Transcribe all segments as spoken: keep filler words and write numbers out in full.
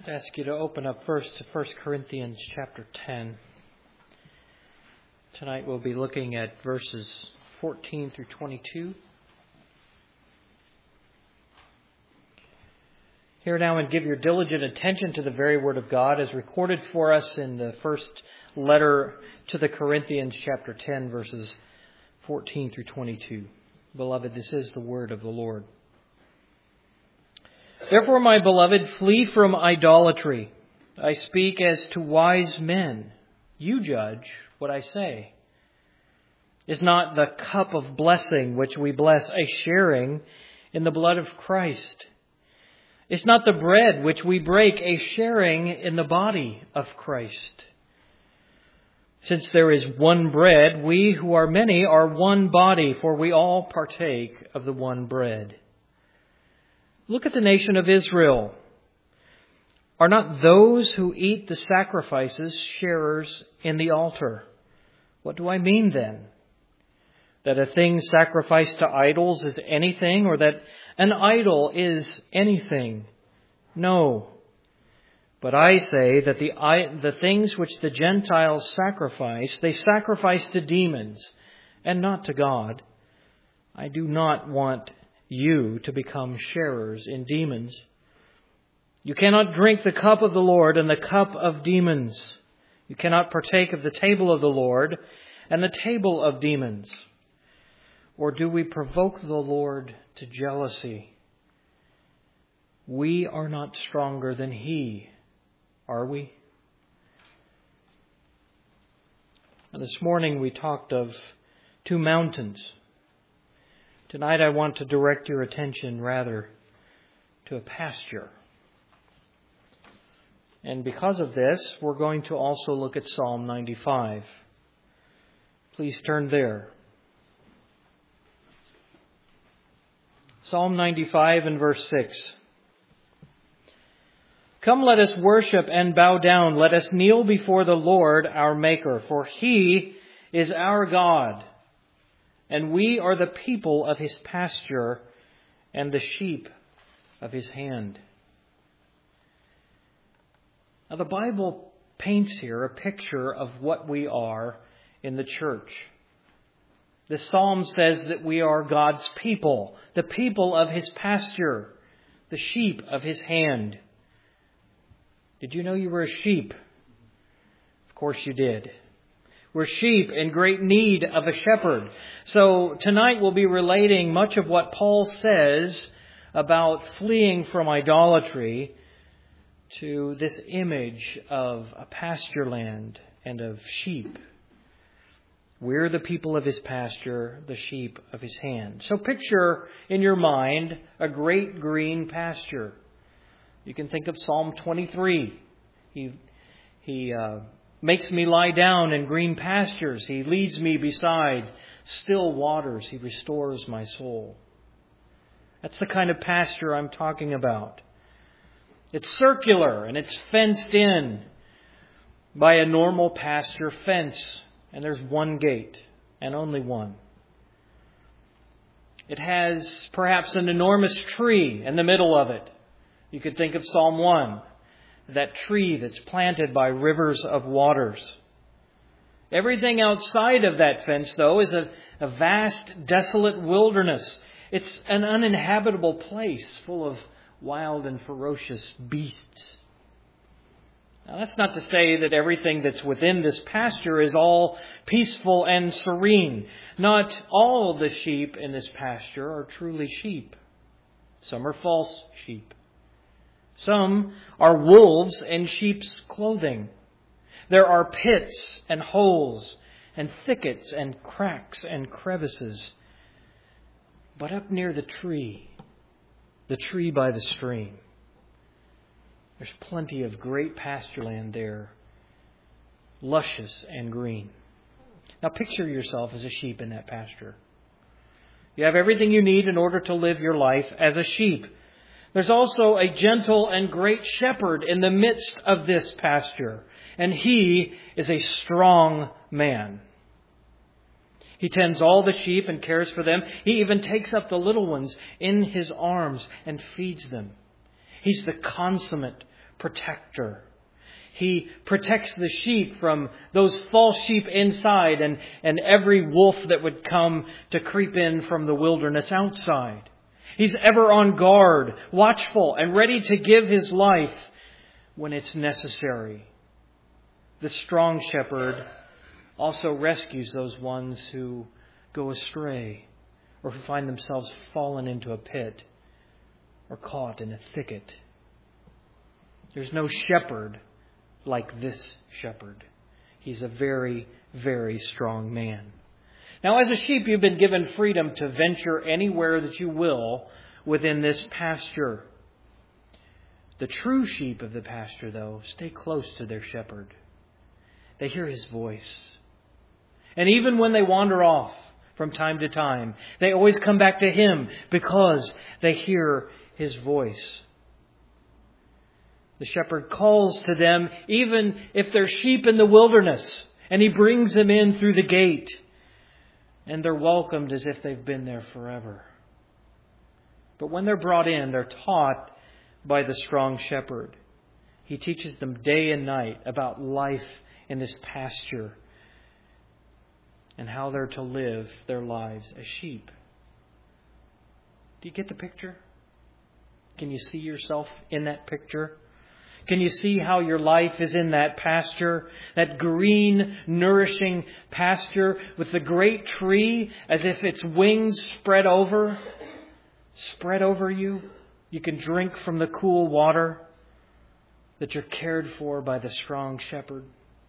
I ask you to open up first to First Corinthians chapter ten. Tonight we'll be looking at verses fourteen through twenty-two. Hear now and give your diligent attention to the very word of God as recorded for us in the first letter to the Corinthians chapter ten, verses fourteen through twenty-two. Beloved, this is the word of the Lord. Therefore, my beloved, flee from idolatry. I speak as to wise men. You judge what I say. Is not the cup of blessing which we bless a sharing in the blood of Christ? Is not the bread which we break a sharing in the body of Christ? Since there is one bread, we who are many are one body, for we all partake of the one bread. Look at the nation of Israel. Are not those who eat the sacrifices sharers in the altar? What do I mean then? That a thing sacrificed to idols is anything, or that an idol is anything? No. But I say that the, the things which the Gentiles sacrifice, they sacrifice to demons and not to God. I do not want you to become sharers in demons. You cannot drink the cup of the Lord and the cup of demons. You cannot partake of the table of the Lord and the table of demons. Or do we provoke the Lord to jealousy? We are not stronger than He, are we? Now, this morning we talked of two mountains. Tonight I want to direct your attention rather to a pasture. And because of this, we're going to also look at Psalm ninety-five. Please turn there. Psalm ninety-five and verse six. Come, let us worship and bow down. Let us kneel before the Lord our Maker, for He is our God. And we are the people of His pasture and the sheep of His hand. Now, the Bible paints here a picture of what we are in the church. The Psalm says that we are God's people, the people of His pasture, the sheep of His hand. Did you know you were a sheep? Of course you did. We're sheep in great need of a shepherd. So tonight we'll be relating much of what Paul says about fleeing from idolatry to this image of a pasture land and of sheep. We're the people of His pasture, the sheep of His hand. So picture in your mind a great green pasture. You can think of Psalm twenty-three. He, he, uh, makes me lie down in green pastures. He leads me beside still waters. He restores my soul. That's the kind of pasture I'm talking about. It's circular and it's fenced in by a normal pasture fence. And there's one gate and only one. It has perhaps an enormous tree in the middle of it. You could think of Psalm one. That tree that's planted by rivers of waters. Everything outside of that fence, though, is a, a vast, desolate wilderness. It's an uninhabitable place full of wild and ferocious beasts. Now, that's not to say that everything that's within this pasture is all peaceful and serene. Not all the sheep in this pasture are truly sheep. Some are false sheep. Some are wolves in sheep's clothing. There are pits and holes and thickets and cracks and crevices. But up near the tree, the tree by the stream, there's plenty of great pasture land there, luscious and green. Now picture yourself as a sheep in that pasture. You have everything you need in order to live your life as a sheep. There's also a gentle and great shepherd in the midst of this pasture, and He is a strong man. He tends all the sheep and cares for them. He even takes up the little ones in His arms and feeds them. He's the consummate protector. He protects the sheep from those false sheep inside and, and every wolf that would come to creep in from the wilderness outside. He's ever on guard, watchful, and ready to give His life when it's necessary. The strong shepherd also rescues those ones who go astray or who find themselves fallen into a pit or caught in a thicket. There's no shepherd like this shepherd. He's a very, very strong man. Now, as a sheep, you've been given freedom to venture anywhere that you will within this pasture. The true sheep of the pasture, though, stay close to their shepherd. They hear His voice. And even when they wander off from time to time, they always come back to Him because they hear His voice. The shepherd calls to them even if they're sheep in the wilderness, and He brings them in through the gate. And they're welcomed as if they've been there forever. But when they're brought in, they're taught by the strong shepherd. He teaches them day and night about life in this pasture and how they're to live their lives as sheep. Do you get the picture? Can you see yourself in that picture? Can you see how your life is in that pasture, that green, nourishing pasture with the great tree as if its wings spread over, spread over you? You can drink from the cool water, that you're cared for by the strong shepherd.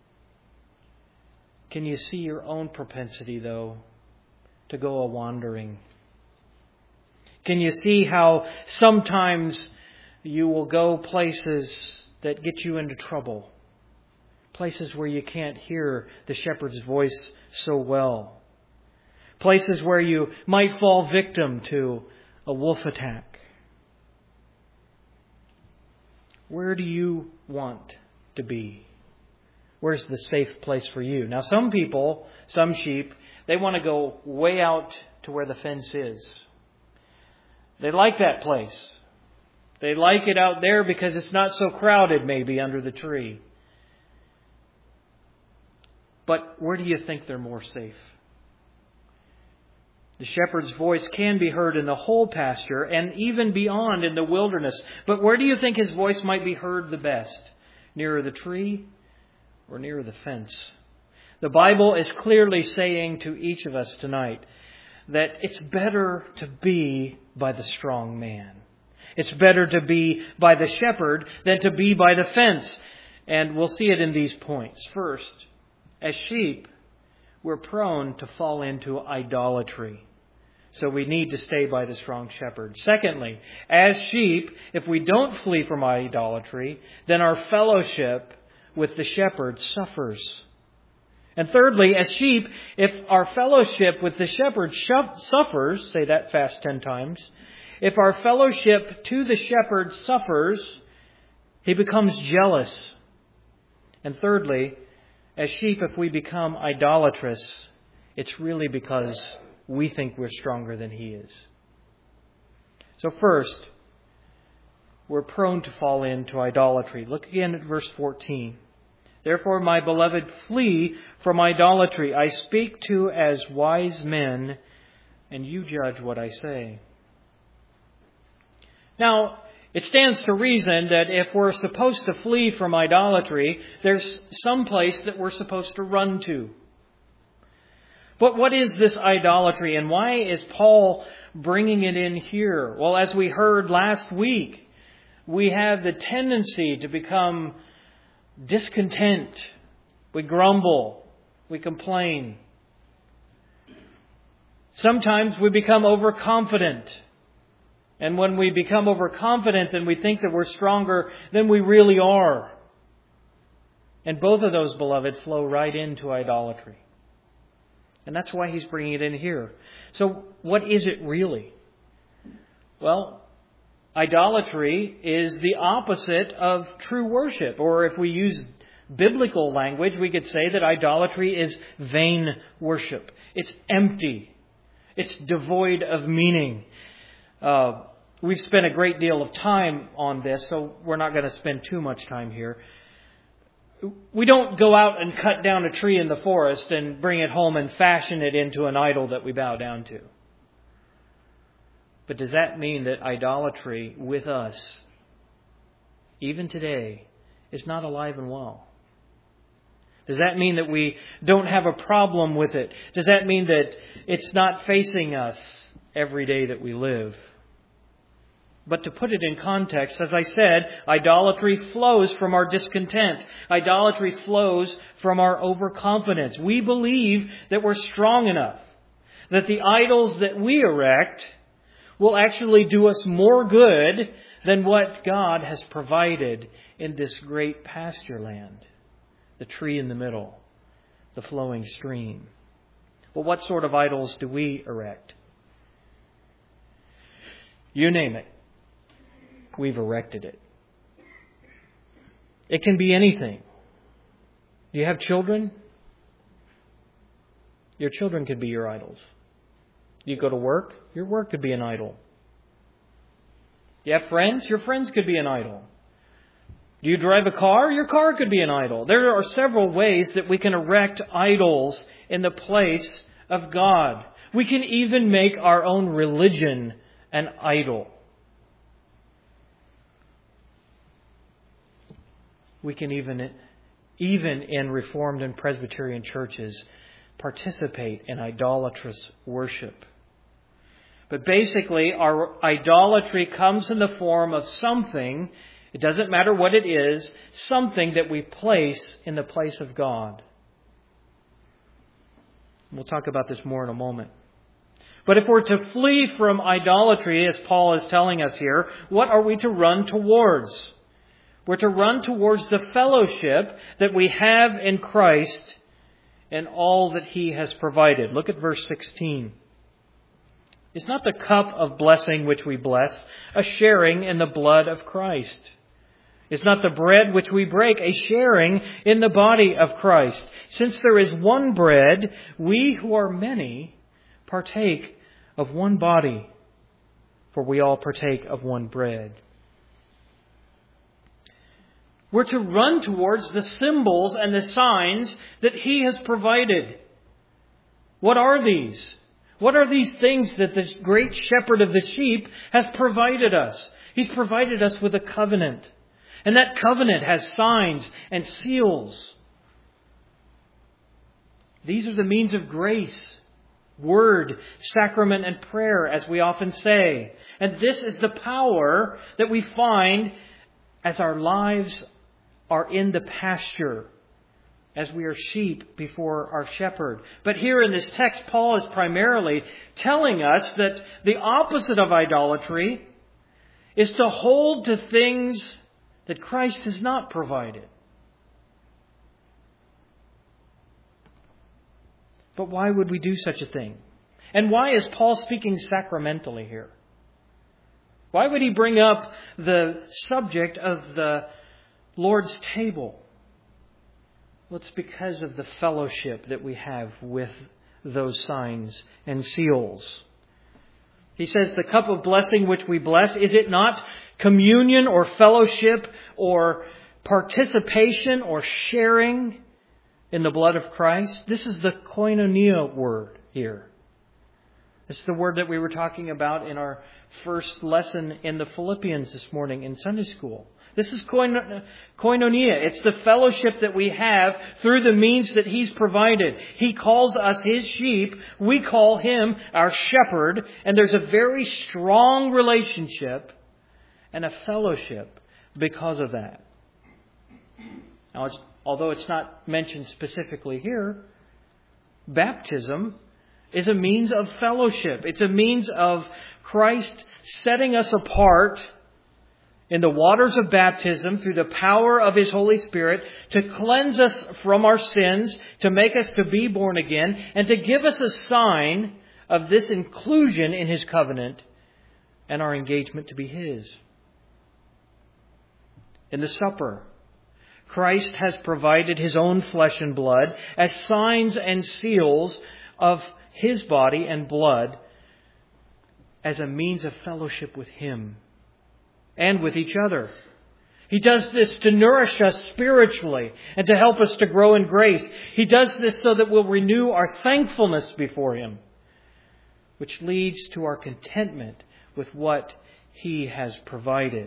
Can you see your own propensity, though, to go a-wandering? Can you see how sometimes you will go places that get you into trouble? Places where you can't hear the shepherd's voice so well. Places where you might fall victim to a wolf attack. Where do you want to be? Where's the safe place for you? Now, some people, some sheep, they want to go way out to where the fence is. They like that place. They like it out there because it's not so crowded maybe under the tree. But where do you think they're more safe? The shepherd's voice can be heard in the whole pasture and even beyond in the wilderness. But where do you think His voice might be heard the best? Nearer the tree or nearer the fence? The Bible is clearly saying to each of us tonight that it's better to be by the strong man. It's better to be by the shepherd than to be by the fence. And we'll see it in these points. First, as sheep, we're prone to fall into idolatry. So we need to stay by the strong shepherd. Secondly, as sheep, if we don't flee from idolatry, then our fellowship with the shepherd suffers. And thirdly, as sheep, if our fellowship with the shepherd suffers, say that fast ten times, if our fellowship to the shepherd suffers, he becomes jealous. And thirdly, as sheep, if we become idolatrous, it's really because we think we're stronger than he is. So first, we're prone to fall into idolatry. Look again at verse fourteen. Therefore, my beloved, flee from idolatry. I speak to as wise men, and you judge what I say. Now, it stands to reason that if we're supposed to flee from idolatry, there's some place that we're supposed to run to. But what is this idolatry, and why is Paul bringing it in here? Well, as we heard last week, we have the tendency to become discontent. We grumble. We complain. Sometimes we become overconfident. And when we become overconfident and we think that we're stronger than we really are. And both of those, beloved, flow right into idolatry. And that's why he's bringing it in here. So what is it really? Well, idolatry is the opposite of true worship. Or if we use biblical language, we could say that idolatry is vain worship. It's empty. It's devoid of meaning. Uh, We've spent a great deal of time on this, so we're not going to spend too much time here. We don't go out and cut down a tree in the forest and bring it home and fashion it into an idol that we bow down to. But does that mean that idolatry with us, even today, is not alive and well? Does that mean that we don't have a problem with it? Does that mean that it's not facing us every day that we live? But to put it in context, as I said, idolatry flows from our discontent. Idolatry flows from our overconfidence. We believe that we're strong enough, that the idols that we erect will actually do us more good than what God has provided in this great pasture land. The tree in the middle, the flowing stream. Well, what sort of idols do we erect? You name it. We've erected it. It can be anything. Do you have children? Your children could be your idols. You go to work? Your work could be an idol. You have friends? Your friends could be an idol. Do you drive a car? Your car could be an idol. There are several ways that we can erect idols in the place of God. We can even make our own religion an idol. We can even, even in Reformed and Presbyterian churches, participate in idolatrous worship. But basically, our idolatry comes in the form of something, it doesn't matter what it is, something that we place in the place of God. We'll talk about this more in a moment. But if we're to flee from idolatry, as Paul is telling us here, what are we to run towards? We're to run towards the fellowship that we have in Christ and all that He has provided. Look at verse sixteen. Is not the cup of blessing which we bless a sharing in the blood of Christ? Is not the bread which we break a sharing in the body of Christ? Since there is one bread, we who are many partake of one body, for we all partake of one bread. We're to run towards the symbols and the signs that He has provided. What are these? What are these things that the great shepherd of the sheep has provided us? He's provided us with a covenant. And that covenant has signs and seals. These are the means of grace. Word, sacrament, and prayer, as we often say. And this is the power that we find as our lives are in the pasture, as we are sheep before our shepherd. But here in this text, Paul is primarily telling us that the opposite of idolatry is to hold to things that Christ has not provided. But why would we do such a thing? And why is Paul speaking sacramentally here? Why would he bring up the subject of the Lord's table? Well, it's because of the fellowship that we have with those signs and seals. He says, the cup of blessing which we bless, is it not communion or fellowship or participation or sharing in the blood of Christ? This is the koinonia word here. It's the word that we were talking about in our first lesson in the Philippians this morning in Sunday school. This is koinonia. It's the fellowship that we have through the means that He's provided. He calls us His sheep. We call Him our shepherd. And there's a very strong relationship and a fellowship because of that. Now, it's, although it's not mentioned specifically here, baptism is a means of fellowship. It's a means of Christ setting us apart in the waters of baptism through the power of His Holy Spirit to cleanse us from our sins, to make us to be born again, and to give us a sign of this inclusion in His covenant and our engagement to be His. In the supper, Christ has provided His own flesh and blood as signs and seals of His body and blood as a means of fellowship with Him and with each other. He does this to nourish us spiritually and to help us to grow in grace. He does this so that we'll renew our thankfulness before Him, which leads to our contentment with what He has provided.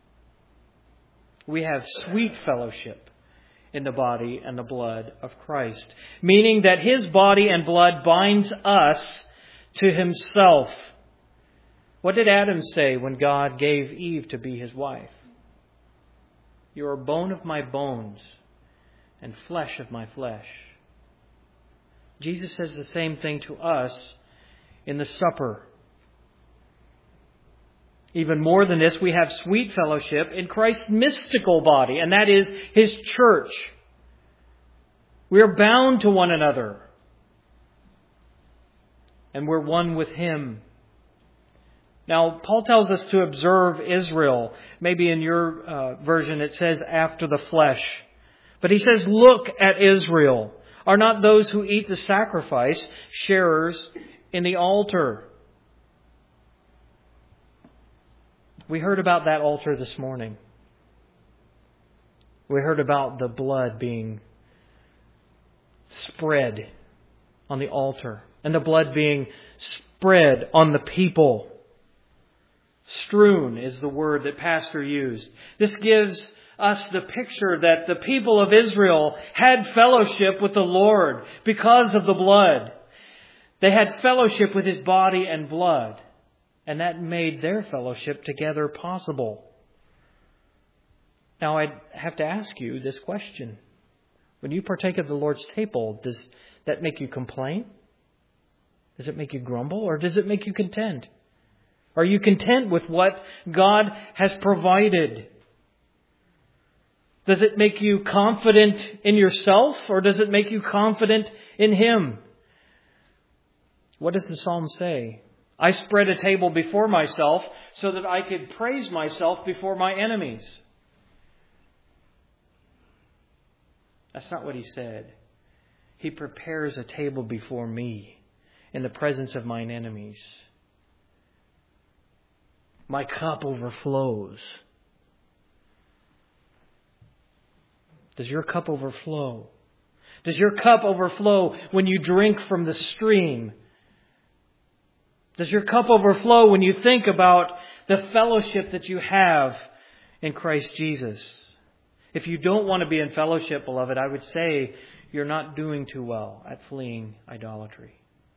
We have sweet fellowship in the body and the blood of Christ, meaning that His body and blood binds us to Himself. What did Adam say when God gave Eve to be his wife? You are bone of my bones and flesh of my flesh. Jesus says the same thing to us in the supper. Even more than this, we have sweet fellowship in Christ's mystical body, and that is His church. We are bound to one another, and we're one with Him. Now, Paul tells us to observe Israel. Maybe in your uh, version it says after the flesh. But he says, look at Israel. Are not those who eat the sacrifice sharers in the altar? We heard about that altar this morning. We heard about the blood being spread on the altar and the blood being spread on the people. Strewn is the word that Pastor used. This gives us the picture that the people of Israel had fellowship with the Lord because of the blood. They had fellowship with His body and blood, and that made their fellowship together possible. Now, I have to ask you this question. When you partake of the Lord's table, does that make you complain? Does it make you grumble, or does it make you content? Are you content with what God has provided? Does it make you confident in yourself, or does it make you confident in Him? What does the psalm say? I spread a table before myself so that I could praise myself before my enemies. That's not what he said. He prepares a table before me in the presence of mine enemies. My cup overflows. Does your cup overflow? Does your cup overflow when you drink from the stream? Does your cup overflow when you think about the fellowship that you have in Christ Jesus? If you don't want to be in fellowship, beloved, I would say you're not doing too well at fleeing idolatry.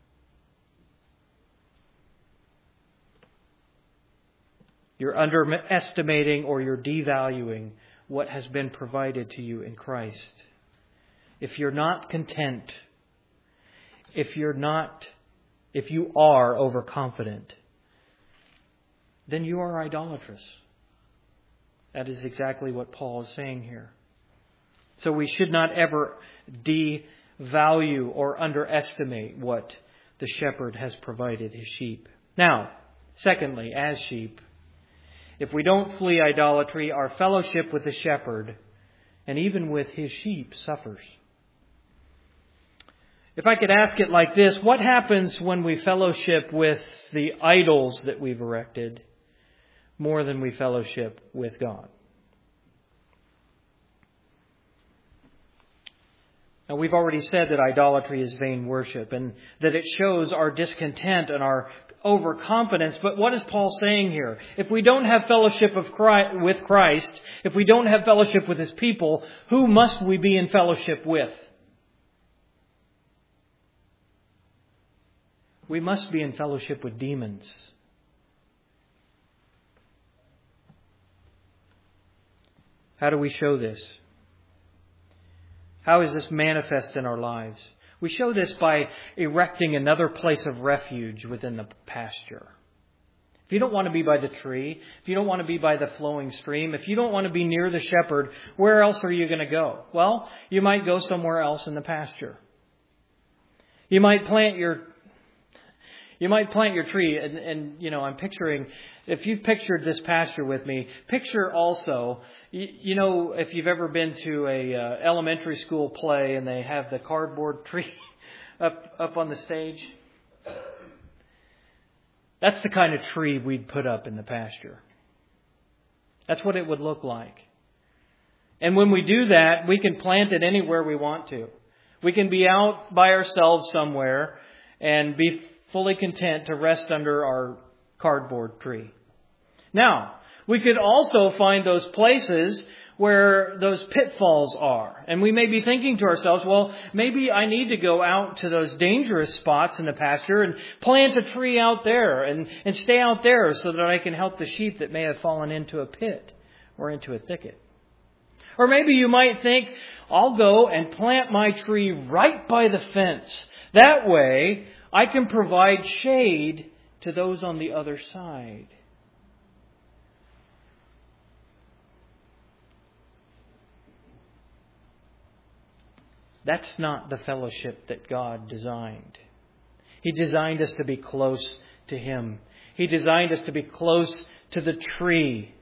You're underestimating or you're devaluing what has been provided to you in Christ. If you're not content, if you're not, if you are overconfident, then you are idolatrous. That is exactly what Paul is saying here. So we should not ever devalue or underestimate what the shepherd has provided his sheep. Now, secondly, as sheep, if we don't flee idolatry, our fellowship with the shepherd and even with his sheep suffers. If I could ask it like this, what happens when we fellowship with the idols that we've erected more than we fellowship with God? Now, we've already said that idolatry is vain worship and that it shows our discontent and our overconfidence. But what is Paul saying here? If we don't have fellowship of Christ, with Christ, if we don't have fellowship with His people, who must we be in fellowship with? We must be in fellowship with demons. How do we show this? How is this manifest in our lives? We show this by erecting another place of refuge within the pasture. If you don't want to be by the tree, if you don't want to be by the flowing stream, if you don't want to be near the shepherd, where else are you going to go? Well, you might go somewhere else in the pasture. You might plant your You might plant your tree, and, and, you know, I'm picturing, if you've pictured this pasture with me, picture also, you, you know, if you've ever been to a uh, elementary school play and they have the cardboard tree up up on the stage. That's the kind of tree we'd put up in the pasture. That's what it would look like. And when we do that, we can plant it anywhere we want to. We can be out by ourselves somewhere and be fully content to rest under our cardboard tree. Now, we could also find those places where those pitfalls are. And we may be thinking to ourselves, well, maybe I need to go out to those dangerous spots in the pasture and plant a tree out there and, and stay out there so that I can help the sheep that may have fallen into a pit or into a thicket. Or maybe you might think, I'll go and plant my tree right by the fence. That way, I can provide shade to those on the other side. That's not the fellowship that God designed. He designed us to be close to Him. He designed us to be close to the tree.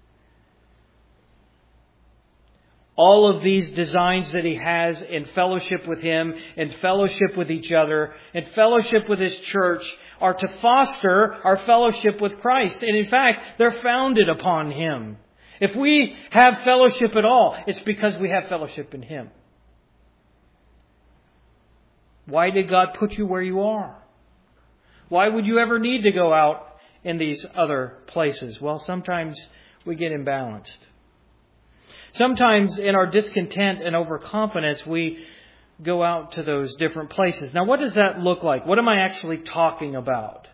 All of these designs that He has in fellowship with Him, in fellowship with each other, in fellowship with His church, are to foster our fellowship with Christ. And in fact, they're founded upon Him. If we have fellowship at all, it's because we have fellowship in Him. Why did God put you where you are? Why would you ever need to go out in these other places? Well, sometimes we get imbalanced. Sometimes in our discontent and overconfidence, we go out to those different places. Now, what does that look like? What am I actually talking about?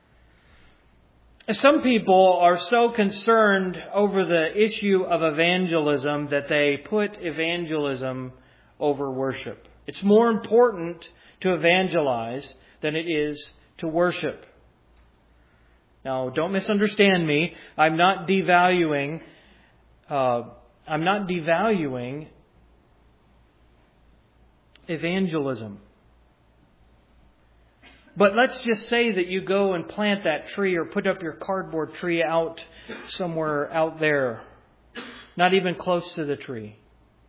Some people are so concerned over the issue of evangelism that they put evangelism over worship. It's more important to evangelize than it is to worship. Now, don't misunderstand me. I'm not devaluing. Uh, I'm not devaluing evangelism. But let's just say that you go and plant that tree or put up your cardboard tree out somewhere out there, not even close to the tree.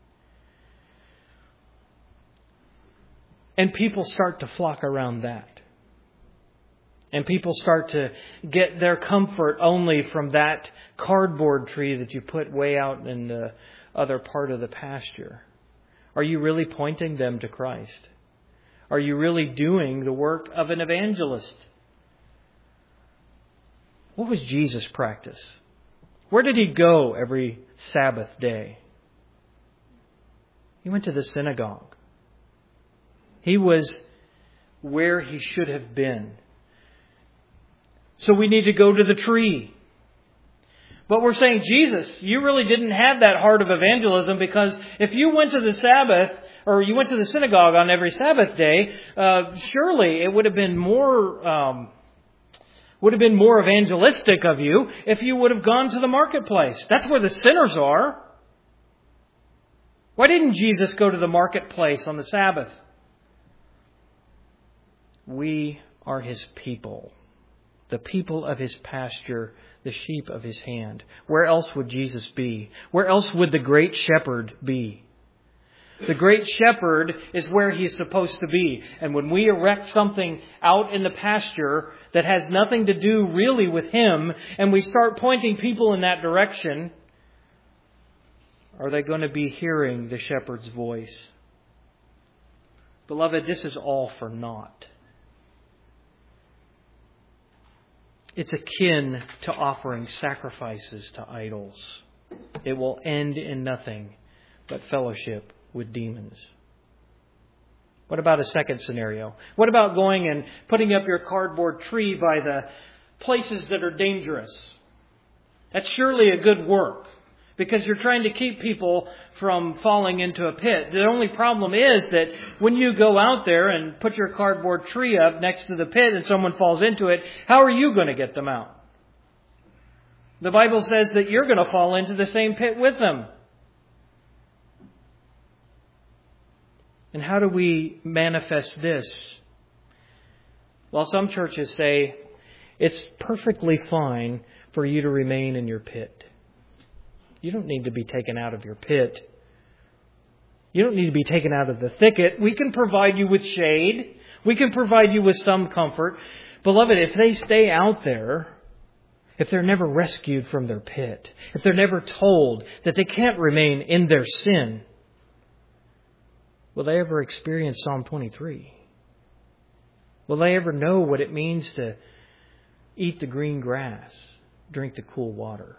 And people start to flock around that. And people start to get their comfort only from that cardboard tree that you put way out in the other part of the pasture. Are you really pointing them to Christ? Are you really doing the work of an evangelist? What was Jesus' practice? Where did He go every Sabbath day? He went to the synagogue. He was where He should have been. So we need to go to the tree. But we're saying, Jesus, you really didn't have that heart of evangelism, because if you went to the Sabbath, or you went to the synagogue on every Sabbath day, uh, surely it would have been more, um, would have been more evangelistic of you if you would have gone to the marketplace. That's where the sinners are. Why didn't Jesus go to the marketplace on the Sabbath? We are His people. The people of His pasture, the sheep of His hand. Where else would Jesus be? Where else would the great shepherd be? The great shepherd is where He is supposed to be. And when we erect something out in the pasture that has nothing to do really with Him, and we start pointing people in that direction, are they going to be hearing the shepherd's voice? Beloved, this is all for naught. It's akin to offering sacrifices to idols. It will end in nothing but fellowship with demons. What about a second scenario? What about going and putting up your cardboard tree by the places that are dangerous? That's surely a good work, because you're trying to keep people from falling into a pit. The only problem is that when you go out there and put your cardboard tree up next to the pit and someone falls into it, how are you going to get them out? The Bible says that you're going to fall into the same pit with them. And how do we manifest this? Well, some churches say it's perfectly fine for you to remain in your pit. You don't need to be taken out of your pit. You don't need to be taken out of the thicket. We can provide you with shade. We can provide you with some comfort. Beloved, if they stay out there, if they're never rescued from their pit, if they're never told that they can't remain in their sin, will they ever experience Psalm twenty-three? Will they ever know what it means to eat the green grass, drink the cool water?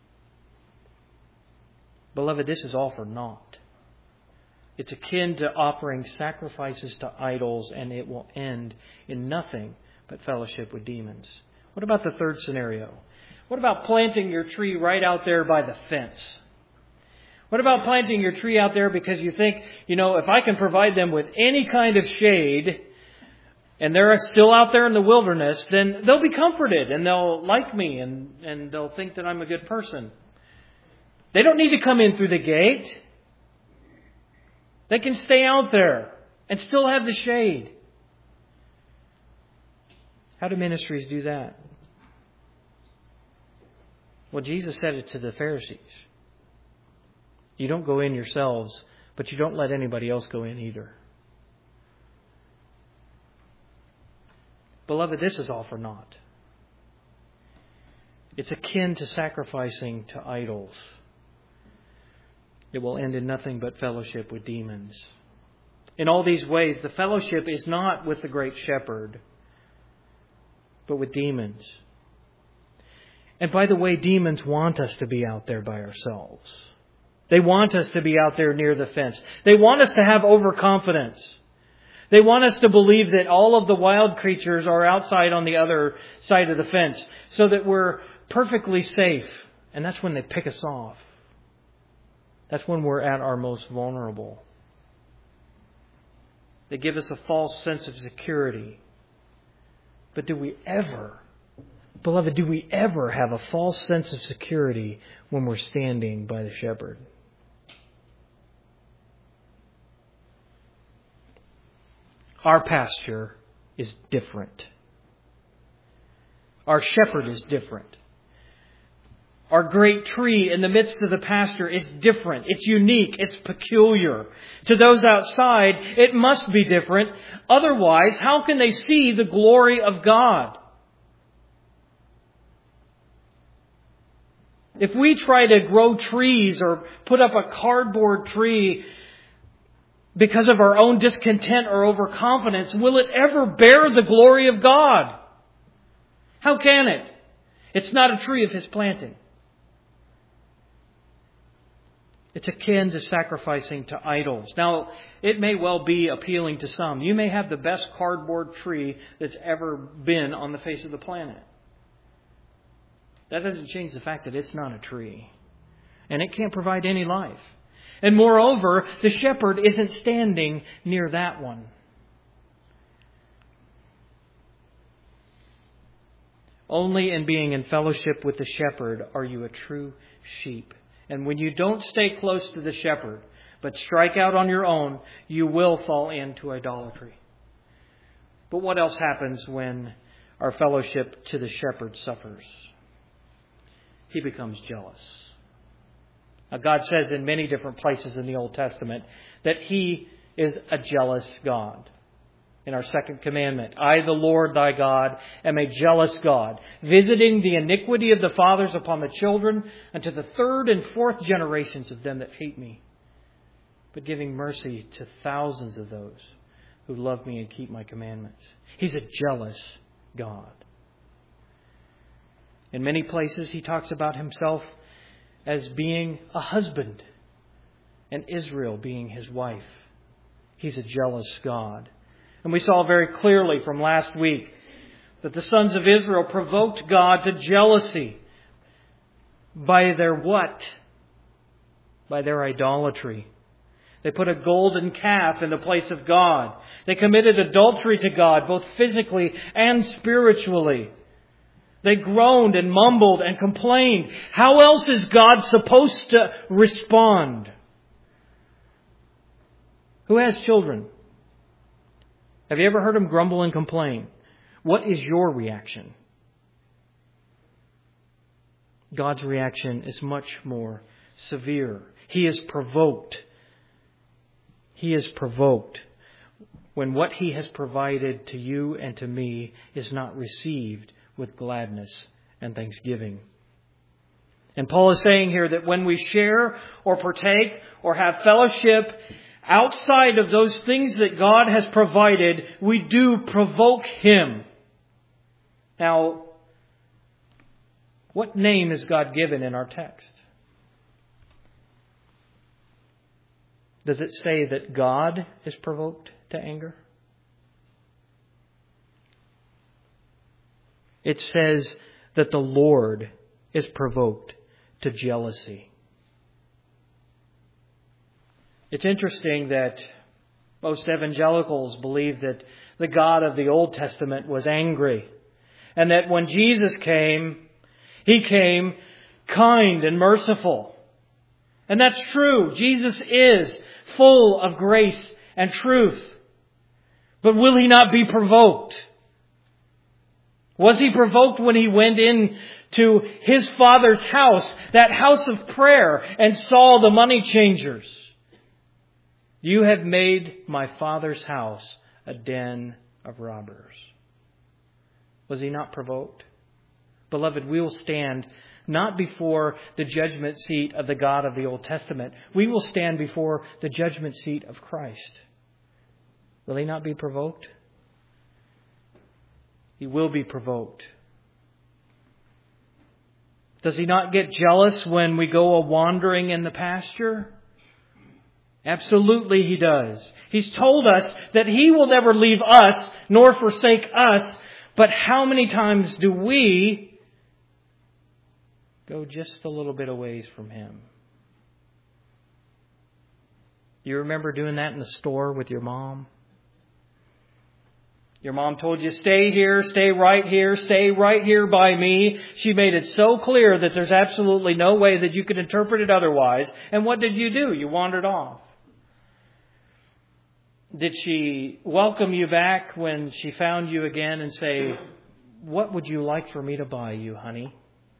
Beloved, this is all for naught. It's akin to offering sacrifices to idols, and it will end in nothing but fellowship with demons. What about the third scenario? What about planting your tree right out there by the fence? What about planting your tree out there because you think, you know, if I can provide them with any kind of shade, and they're still out there in the wilderness, then they'll be comforted and they'll like me and, and they'll think that I'm a good person. They don't need to come in through the gate. They can stay out there and still have the shade. How do ministries do that? Well, Jesus said it to the Pharisees. You don't go in yourselves, but you don't let anybody else go in either. Beloved, this is all for naught. It's akin to sacrificing to idols. It will end in nothing but fellowship with demons. In all these ways, the fellowship is not with the great shepherd, but with demons. And by the way, demons want us to be out there by ourselves. They want us to be out there near the fence. They want us to have overconfidence. They want us to believe that all of the wild creatures are outside on the other side of the fence so that we're perfectly safe. And that's when they pick us off. That's when we're at our most vulnerable. They give us a false sense of security. But do we ever, beloved, do we ever have a false sense of security when we're standing by the shepherd? Our pasture is different. Our shepherd is different. Our great tree in the midst of the pasture is different. It's unique. It's peculiar. To those outside, it must be different. Otherwise, how can they see the glory of God? If we try to grow trees or put up a cardboard tree because of our own discontent or overconfidence, will it ever bear the glory of God? How can it? It's not a tree of His planting. It's akin to sacrificing to idols. Now, it may well be appealing to some. You may have the best cardboard tree that's ever been on the face of the planet. That doesn't change the fact that it's not a tree. And it can't provide any life. And moreover, the shepherd isn't standing near that one. Only in being in fellowship with the shepherd are you a true sheep. And when you don't stay close to the shepherd, but strike out on your own, you will fall into idolatry. But what else happens when our fellowship to the shepherd suffers? He becomes jealous. Now, God says in many different places in the Old Testament that He is a jealous God. In our second commandment, I, the Lord thy God, am a jealous God, visiting the iniquity of the fathers upon the children, and to the third and fourth generations of them that hate me, but giving mercy to thousands of those who love me and keep my commandments. He's a jealous God. In many places, He talks about Himself as being a husband, and Israel being His wife. He's a jealous God. And we saw very clearly from last week that the sons of Israel provoked God to jealousy by their what? By their idolatry. They put a golden calf in the place of God. They committed adultery to God, both physically and spiritually. They groaned and mumbled and complained. How else is God supposed to respond? Who has children? Have you ever heard them grumble and complain? What is your reaction? God's reaction is much more severe. He is provoked. He is provoked. when what He has provided to you and to me is not received with gladness and thanksgiving. And Paul is saying here that when we share or partake or have fellowship outside of those things that God has provided, we do provoke Him. Now, what name is God given in our text? Does it say that God is provoked to anger? It says that the Lord is provoked to jealousy. It's interesting that most evangelicals believe that the God of the Old Testament was angry, and that when Jesus came, He came kind and merciful. And that's true. Jesus is full of grace and truth. But will He not be provoked? Was He provoked when He went in to His Father's house, that house of prayer, and saw the money changers? You have made my Father's house a den of robbers. Was He not provoked? Beloved, we will stand not before the judgment seat of the God of the Old Testament. We will stand before the judgment seat of Christ. Will He not be provoked? He will be provoked. Does He not get jealous when we go a wandering in the pasture? Absolutely He does. He's told us that He will never leave us nor forsake us. But how many times do we go just a little bit away from Him? You remember doing that in the store with your mom? Your mom told you, stay here, stay right here, stay right here by me. She made it so clear that there's absolutely no way that you could interpret it otherwise. And what did you do? You wandered off. Did she welcome you back when she found you again and say, what would you like for me to buy you, honey?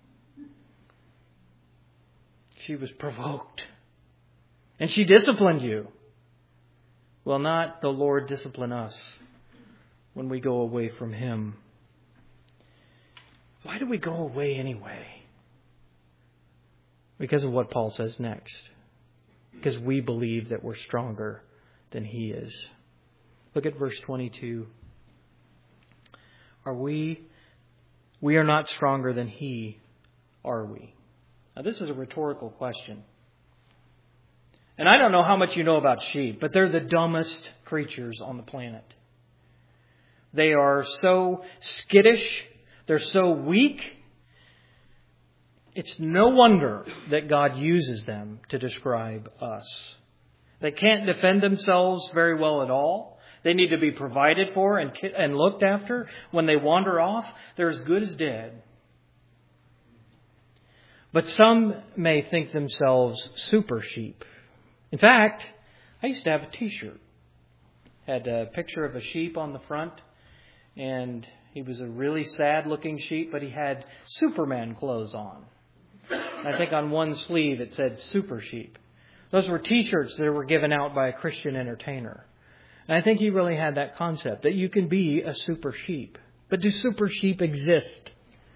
She was provoked. And she disciplined you. Will not the Lord discipline us when we go away from Him? Why do we go away anyway? Because of what Paul says next. Because we believe that we're stronger than He is. Look at verse twenty-two. Are we, we are not stronger than He, are we? Now this is a rhetorical question. And I don't know how much you know about sheep, but they're the dumbest creatures on the planet. They are so skittish. They're so weak. It's no wonder that God uses them to describe us. They can't defend themselves very well at all. They need to be provided for and, and looked after. When they wander off, they're as good as dead. But some may think themselves super sheep. In fact, I used to have a t-shirt. Had a picture of a sheep on the front. And he was a really sad looking sheep, but he had Superman clothes on. I think on one sleeve it said Super Sheep. Those were t-shirts that were given out by a Christian entertainer. And I think he really had that concept that you can be a super sheep. But do super sheep exist?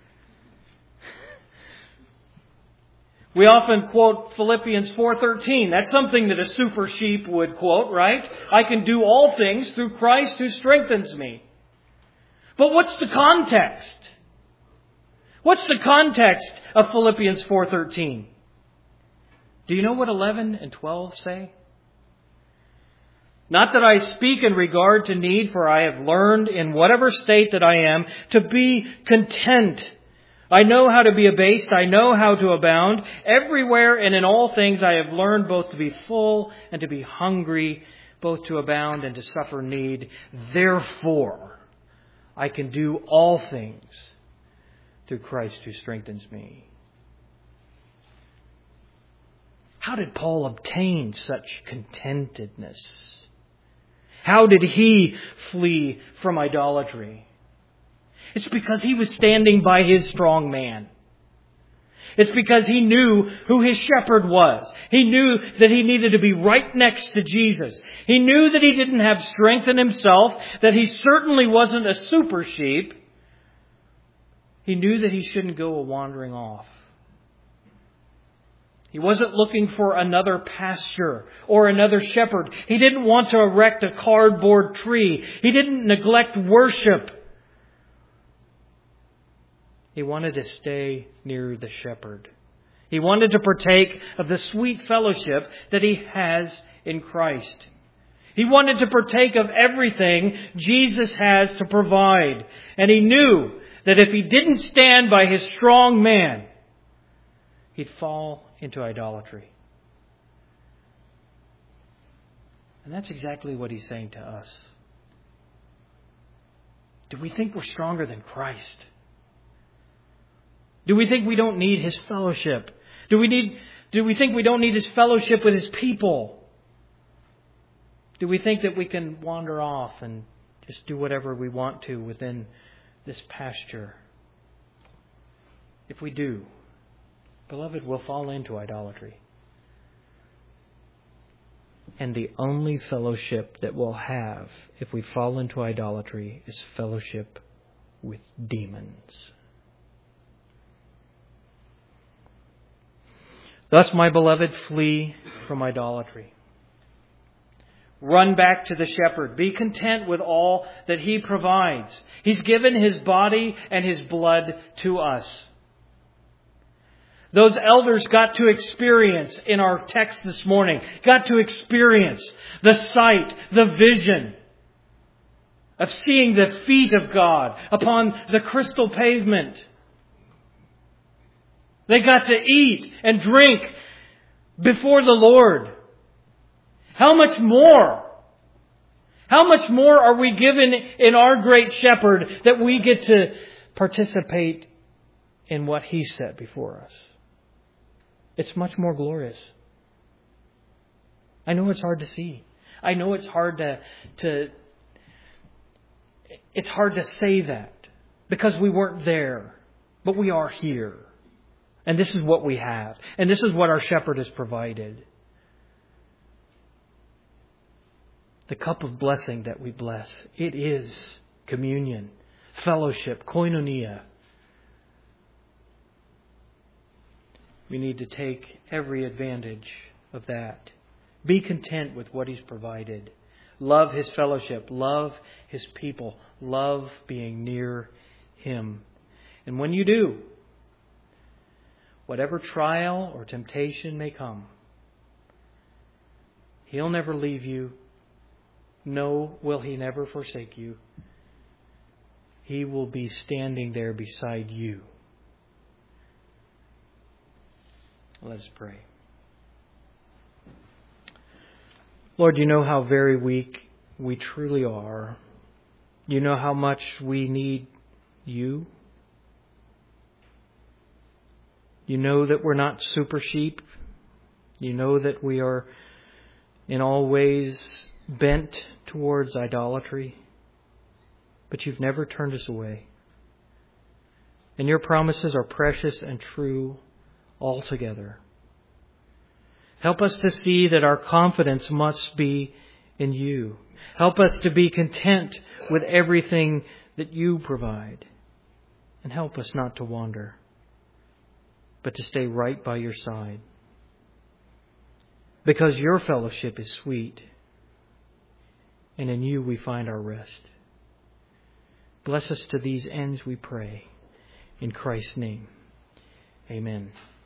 We often quote Philippians four thirteen. That's something that a super sheep would quote, right? I can do all things through Christ who strengthens me. But what's the context? What's the context of Philippians four thirteen? Do you know what eleven and twelve say? Not that I speak in regard to need, for I have learned in whatever state that I am to be content. I know how to be abased. I know how to abound. Everywhere and in all things I have learned both to be full and to be hungry, both to abound and to suffer need. Therefore, I can do all things through Christ who strengthens me. How did Paul obtain such contentedness? How did he flee from idolatry? It's because he was standing by his strong man. It's because he knew who his shepherd was. He knew that he needed to be right next to Jesus. He knew that he didn't have strength in himself, that he certainly wasn't a super sheep. He knew that he shouldn't go wandering off. He wasn't looking for another pasture or another shepherd. He didn't want to erect a cardboard tree. He didn't neglect worship. He wanted to stay near the shepherd. He wanted to partake of the sweet fellowship that he has in Christ. He wanted to partake of everything Jesus has to provide. And he knew that if he didn't stand by his strong man, he'd fall into idolatry. And that's exactly what he's saying to us. Do we think we're stronger than Christ? Do we think we don't need his fellowship? Do we need, do we think we don't need his fellowship with his people? Do we think that we can wander off and just do whatever we want to within this pasture? If we do, beloved, we'll fall into idolatry. And the only fellowship that we'll have if we fall into idolatry is fellowship with demons. Thus, my beloved, flee from idolatry. Run back to the shepherd. Be content with all that he provides. He's given his body and his blood to us. Those elders got to experience in our text this morning, got to experience the sight, the vision of seeing the feet of God upon the crystal pavement. They got to eat and drink before the Lord. How much more? How much more are we given in our great shepherd that we get to participate in what he set before us? It's much more glorious. I know it's hard to see. I know it's hard to, to it's hard to say that because we weren't there, but we are here. And this is what we have. And this is what our shepherd has provided. The cup of blessing that we bless, it is communion, fellowship, koinonia. We need to take every advantage of that. Be content with what he's provided. Love his fellowship. Love his people. Love being near him. And when you do, whatever trial or temptation may come, he'll never leave you. No, will he never forsake you. He will be standing there beside you. Let us pray. Lord, you know how very weak we truly are. You know how much we need you. You know that we're not super sheep. You know that we are in all ways bent towards idolatry. But you've never turned us away. And your promises are precious and true altogether. Help us to see that our confidence must be in you. Help us to be content with everything that you provide. And help us not to wander, but to stay right by your side. Because your fellowship is sweet, and in you we find our rest. Bless us to these ends, we pray. In Christ's name, amen.